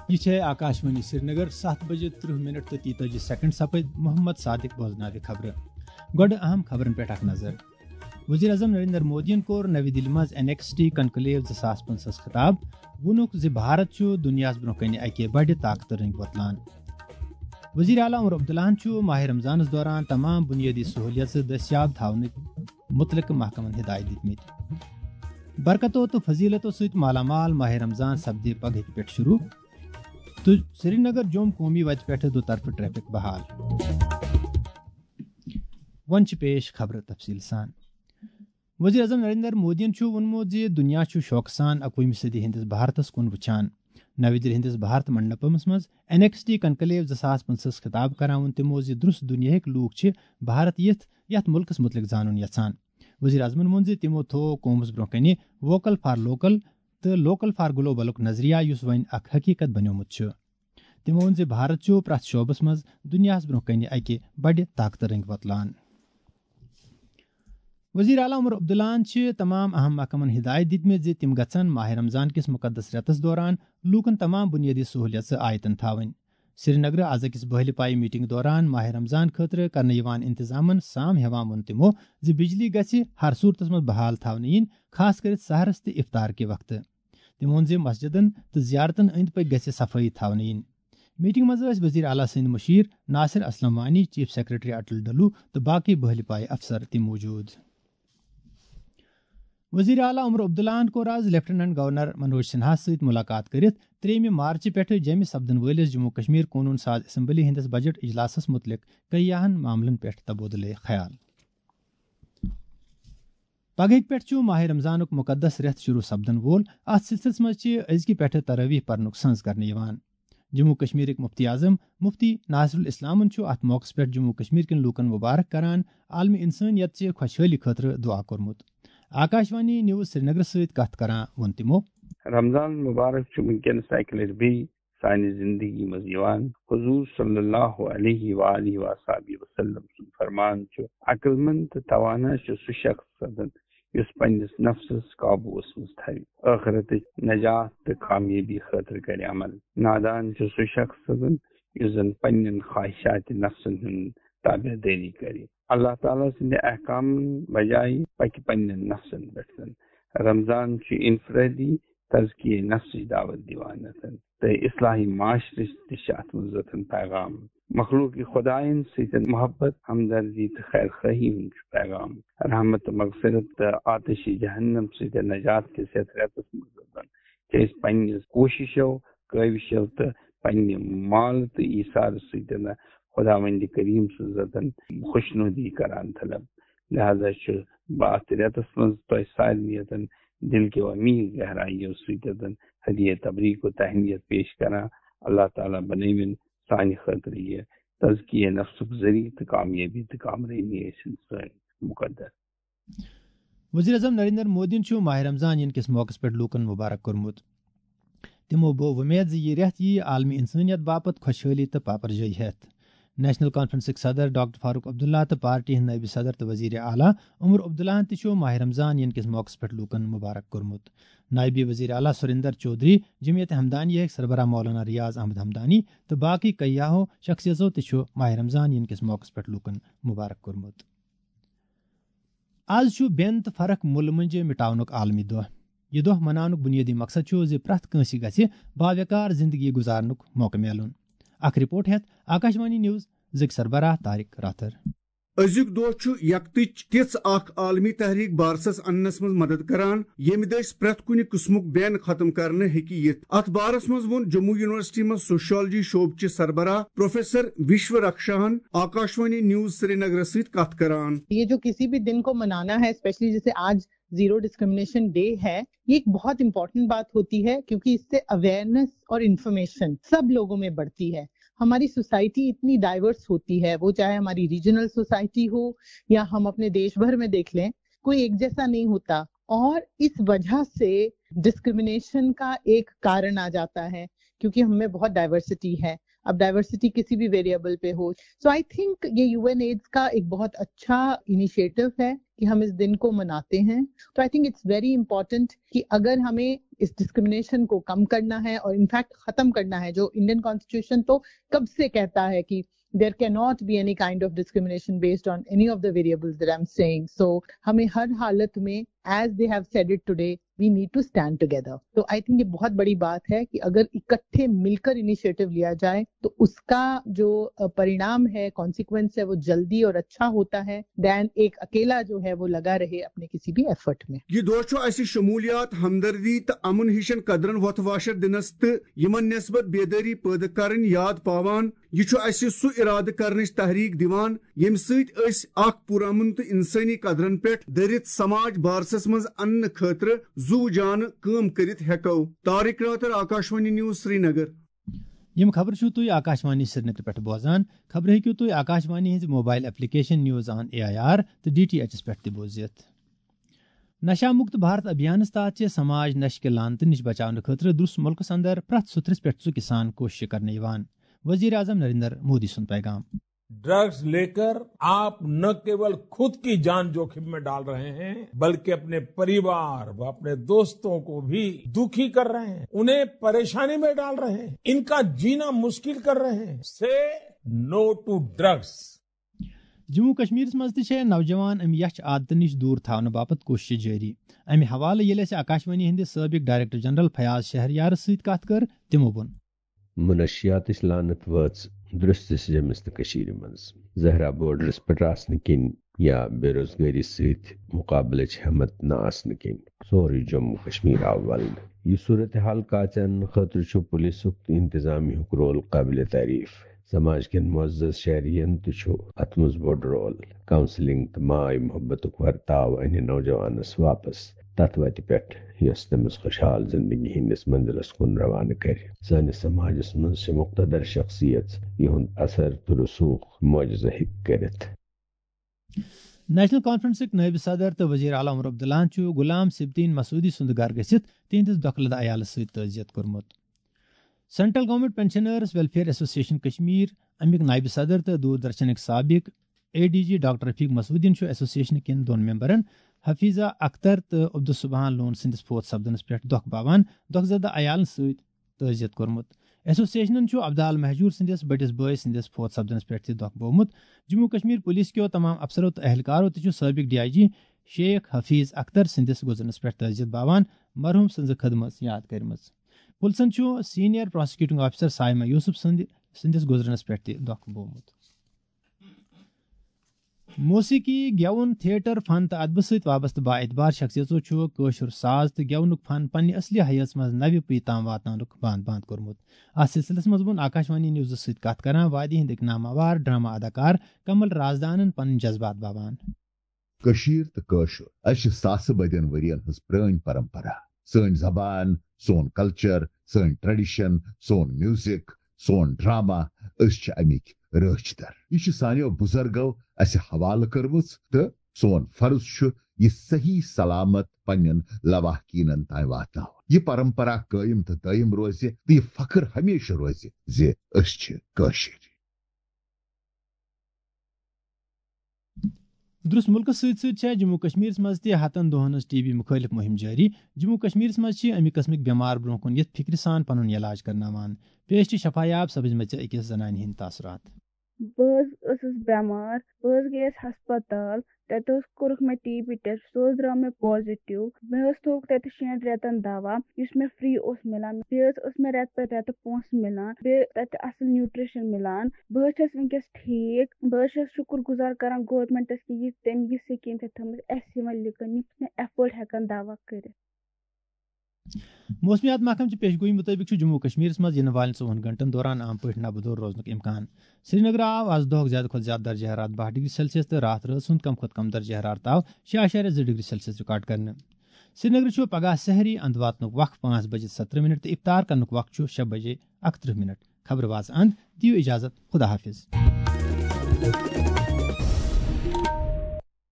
یہ آکاشوانی سری نگر 7:30 تو 43 سیکنڈ سپد محمد صادق بوزناو خبر گوڈ اہم خبرن پہ اخ نظر وزیر اعظم نریندر مودین کور نوی دلی مز NXT کنکلیو 2025 خطاب وونک بھارت چھ دنیا برو کن اکہ بڑ طاقت رنگ وتلان وزیر اعلیٰ عمر عبداللہ ماہ رمضان دوران تمام بنیادی سہولیات دستیاب تھاون متعلق محکمن ہدایت دتمت برکتوں تو فضیلتوں ست مالا مال ماہ رمضان سپدے پگہ پہ شروع تو سری نگر جوم قومی وتہ پہ دو طرف ٹریفک بحال ون پیش خبر تفصیل سان وزیر اعظم نریندر مودین وونمت دنیا شوق سان 21ویں صدی ہندس بھارتس کن وچان نوی دلی ہندس بھارت منڈپمس مز NXT کنکلیو 2025 خطاب کران تمو درست دنیاک لوک بھارت یت ملکس متعلق زانن یژھان وزیر اعظمن وون تمو تھو قومس برو کن ووکل فار لوکل تو لوکل فار گلوبلک نظریہ اس ون اخ حقیقت بنیومت تمو وون بھارت پرت شعبس مز دنیاس برو کن اکہ بڑ طاقت رنگ وتلان وزیر اعلیٰ عمر عبداللہ تمام اہم محکمن ہدایت دتمت تم گھن ماہ رمضان کس مقدس رتس دوران لوکن تمام بنیادی سہولیات آیتن تھاون سری نگر آز اکس بہل پائی میٹنگ دوران ماہ رمضان خاطر کرنے یوان انتظامن سام ہیوان وون تمو بجلی گژھِ ہر صورتس مز بحال تھاونہ ین خاص کر سحرس تو افطار کے وقت تم وون مسجدن تو زیارتن اند پک گژھِ صفائی تھاونہ ین میٹنگ مز وزیر اعلیٰ سند مشیر ناصر اسلم وانی چیف سیکرٹری اٹل ڈلو تو باقی بہل پائی افسر تہ موجود وزیر اعلیٰ عمر عبداللہ کور آز لیفٹیننٹ گورنر منوج سنہا ست ملاقات کرت 3 مارچ پہ جمع سپدن ولس جموں کشمیر قونون ساز اسمبلی ہندس بجٹ اجلاسس متعلق کئیہن معاملن پہ تبادلہ خیال پگہ پہ ماہ رمضان مقدس رت شروع سپدن وول ات سلسلس مز ازکہ پہ تراویح پرنک سنز کرنے جموں کشمیر مفتی اعظم مفتی ناصر الاسلام ات موقع پہ جموں کشمیر کن لوکن مبارک کران عالم انسانیت چہ خوشحالی خاطر دعا کورمت آکاشوانی نیوز سری نگر ست کت کران ون تمو رمضان مبارک ونکس سائیکل بی سانہ زندگی مز حضور صلی اللہ علیہ وآلہ وصحبہ وسلم سن فرمان عقل مند تو توانا سہ شخص اس پنس نفسس قابوس مز تھو آخرت نجات تو کامیابی خاطر کر عمل نادان سہ شخص اس زن پنن خواہشات نفسن ہند تابع داری کر اللہ تعالیٰ سند احکام بجائے پک پنن نفسن پہ رمضان انفرادی تزکیہ نفس دعوت دیوان تو اصلاحی معاشرس تت مزن پیغام مخلوق خدائن ست محبت ہمدردی تو خیر خواہی ہند پیغام رحمت مغفرت تو آتش جہنم ست نجات کس یتھ رتس مز پنس کوششو کاوشو تو پنہ مال تو ایثار ست خدا وند کریم سن خوشنودی کران طلب لہذا بات رتس مز تہ سارنیتن دل کے امید گہرائیوں ست ہدیہ تبریک و تہنیت پیش کران اللہ تعالیٰ بنوین سانہ خاطر یہ تزکیہ نفسک ذریعہ تو کامیابی تو کامرانی سن مقدر وزیر اعظم نریندر مودین ماہ رمضان ین کس موقع پہ لوکن مبارک کورمت تمو بو ومید یہ رت یہ عالمی انسانیت باپت خوشحالی تو پاپر جائی ہیت نیشنل کانفرنسک صدر ڈاکٹر فاروق عبداللہ تو پارٹی ہند نائب صدر تو وزیر اعلیٰ عمر عبداللہ تہ ماہ رمضان ین کس موقع پہ لوکن مبارک کورمت نائب وزیر اعلیٰ سریندر چودھری جمعیت ہمدانی سربراہ مولانا ریاض احمد ہمدانی تو باقی کئیاہو شخصیتوں تہ ماہ رمضان ین کس موقع پہ لوکن مبارک کورمت آز بین تو فرق مل منج مٹاونک عالمی دہ یہ دہ مناونک بنیادی مقصد پرت کنس گژھِ باوقار زندگی گزارنک موقع ملن اخ رپورٹ ہیت آکاشوانی نیوز ذک سربراہ طارق راتھر ازیک دہ یکتچ تیس اخ عالمی تحریک بارسس اننس مز مدد کران یم دس پریت کن قسمک بین ختم کرنے ہیکی یت ات بارس مز ون جموں یونیورسٹی مز سوشیالوجی شعبہ سربراہ پروفیسر وشو رکشاہن آکاشوانی نیوز سری نگر ست کت کران یہ جو کسی بھی دن کو منانا ہے اسپیشلی جیسے آج زیرو ڈسکرمنیشن ڈے ہے یہ ایک بہت امپورٹنٹ بات ہوتی ہے کیونکہ اس سے اویئرنیس اور انفارمیشن سب لوگوں میں بڑھتی ہے. ہماری سوسائٹی اتنی ڈائیورس ہوتی ہے, وہ چاہے ہماری ریجنل سوسائٹی ہو یا ہم اپنے دیش بھر میں دیکھ لیں, کوئی ایک جیسا نہیں ہوتا, اور اس وجہ سے ڈسکرمنیشن کا ایک کارن آ جاتا ہے کیونکہ ہم میں بہت ڈائیورسٹی ہے. अब डाइवर्सिटी किसी भी वेरिएबल पे हो. सो आई थिंक ये यूएन एड्स का एक बहुत अच्छा इनिशिएटिव है कि हम इस दिन को मनाते हैं. तो I think it's very important कि अगर हमें इस डिस्क्रिमिनेशन को कम करना है और इनफैक्ट खत्म करना है, जो इंडियन कॉन्स्टिट्यूशन तो कब से कहता है कि there cannot be any kind of discrimination based on any of the variables that I'm saying. So हमें हर हालत में, as they have said it today, we need to stand together. तो I think ये बहुत बड़ी बात है कि अगर इकट्ठे मिलकर इनिशिएटिव लिया जाए तो उसका जो परिणाम है, कॉन्सिक्वेंस है, वो जल्दी और अच्छा होता है दैन एक अकेला जो है वो लगा रहे अपने किसी भी एफर्ट में. ये दो ऐसी शमूलियात, हमदर्दी तो अमन हिशन कदरन वत वाशर दिनस तो यमन नस्बत बेदारी पैदा करन याद पावान. यह सु इराद करनच तहरीक दिवान यम सत पुरअमन तो इंसानी कदरन पे दरित समाज बारसस मज अन्न खतर जू जान काम करित हेको. तारिक रातर, आकाशवाणी न्यूज, श्रीनगर. यम खबर छू तुई आकाशवाणी श्रीनगर पे बोजान. खबर हेकू तुई आकाशवाणी हिंज mobile application news on AIR तो DTH पे बोजियत. नशा मुक्त भारत अभियान तहत समाज नश के लानत नश बचाव खतर दुरुस मुल्क अंदर प्रथ सुथरस पे किसान कोशिश करने यवान. वजीर आजम नरेंद्र मोदी सुन पैगाम. ड्रग्स लेकर आप न केवल खुद की जान जोखिम में डाल रहे हैं बल्कि अपने परिवार व अपने दोस्तों को भी दुखी कर रहे हैं, उन्हें परेशानी में डाल रहे हैं, इनका जीना मुश्किल कर रहे हैं. Say no to drugs. Jammu Kashmir मज नौजवान अमि यच आदत नश दूर थावन बापत कोशिश जारी. अमि हवाले येले आकाशवाणी हिंद साबिक डायरेक्टर जनरल फयाज शहरयार सत कथ कर तिमो वोन मुनशियात लानत वच दुरुस्त जमिस तो मज जहरा बॉर्डरस पे आसन किन या बेरोजगारी सत मुकाबल हिम्मत न आसन किन सोरे जम्मू कश्मीर आव वल. यह सूरत हाल काचन खतर पुलिस इंतजामी रोल काबिल तारीफ. समाज के मुअज़्ज़ज़ शहरियन तो अत मज बोड़ रोल. काउंसलिंग तो माय मोहब्बत वर्ताव अने नौजवानस वापस तथ वत पे तमिस खुशहाल जिंदगी हंदिस मंजिलस कुन रवाना कर. सानिस समाजस मज मुक्तदर शख्सियत यहुंद असर तो रसूख मुआजिज़ा हिक करित. नेशनल कॉन्फ्रेंस नायब सदर तो वजीर आला उमर अब्दुल्ला गुलाम सिबतीन मसूदी सुंद घर गसित तिहंदिस दखलद अयाल सत तजियत कोरमुत. Central government pensioners welfare association Kashmir अमिक नायब सदर तो दूरदर्शन साबिक ADG डॉक्टर रफीक मसूदीन एसोसिएशन किन दोन मेंबरन हफीजा अख्तर तो अब्दुल सुबहान लोन सिंदिस फोत सपदनस पे दुख पावान दुखजदा अयाल सत तजियत कोरमुत. एसोसिएशन अब्दाल महजूर सिंदिस बटिस बॉय सिंदिस फोत सपदनस पे दुख बोमुत. जम्मू कश्मीर पुलिस के तमाम अफसरों तो एहलकारों तो साबिक DIG शेख हफीज अख्तर सिंदिस गुजरनस पे तजियत बावान मरहूम सज खदमत याद करमज. पुलिसन senior prosecuting officer Saima Yousuf सिंदिस गुजरनस पे दुख बोमुत. मौसीकी गेवन थिएटर फन तो अदब सत वाबस्त बाएतबार शख्सियतों कशुर साज तो गेवनुक फन पन्ने असली हयस मज नव पी ताम वातानुक बांद कोरमुत. अत सिलसिलस मज वोन आकाशवाणी न्यूज सत कथ करान वादी हिंद नामावार ड्रामा अदाकार कमल राजदानन पन जज्बात बावान. कशीर तो कशुर अश सास बदियन वरियन हज प्रान परंपरा. सन जबान, सोन कल्चर, सन ट्रेडिशन, सोन म्यूजिक, सोन ड्रामा अमिक रचदर. यह सानियो बुजुर्गो अस हवाल कर्मच तो सोन फर्ज यह सही सलामत पन्न लवाहकीन तान वात. यह परंपरा कायम तो दायम रोज तो यह फख्र हमेशा रोज जे कशीर. दुरुस मुल्क सत जम्मू कश्मीर मज हतन दोहन TB मुखालिफ मुहिम जारी. जम्मू कश्मीर मज अमि कस्मिक बेमार ब्रोह कुन यथ फिक्र सान पनुन इलाज करनावान. पेश शफायाब सब्ज मच अकिस जनान हिंद तासरात. बस बेमार बस गयस हस्पताल तत कोरुख मे TB टेस्ट सो द्रा मे पॉजिटिव. मे थोक तत 6 रेतन दवा युस मे फ्री मिलान. मे रेत पे रेत पोस मिलान तत असल न्यूट्रिशन मिलान. बस वनकस ठीक. बस शुक्र गुजार करान गवर्नमेंटस कि तम यह स्कीम थमज एस लिकन एफोर्ड हेकन दवा कर. मौसमियात महकम पेशगोई मुताबिक जम्मू कश्मीर मज इन वाल 24 घंटन दौरान आम पे नबदोर रोजन इम्कान. श्रीनगर आव आज दोह ज्यादा खुद ज्यादा दर्ज हरारत 12 डिग्री सेल्सियस तो रात रस कम खुद कम दर्ज हरारत आव 6.2 डिग्री सेल्सियस रिकॉर्ड करने. श्रीनगर पगह सहरी अंद वातनुक वक्त 5 बजे 17 मिनट तो इफ्तार करनुक वक्त 6 बजे 31 मिनट. खबर वाज अंद दियो इजाजत. खुदा हाफिज.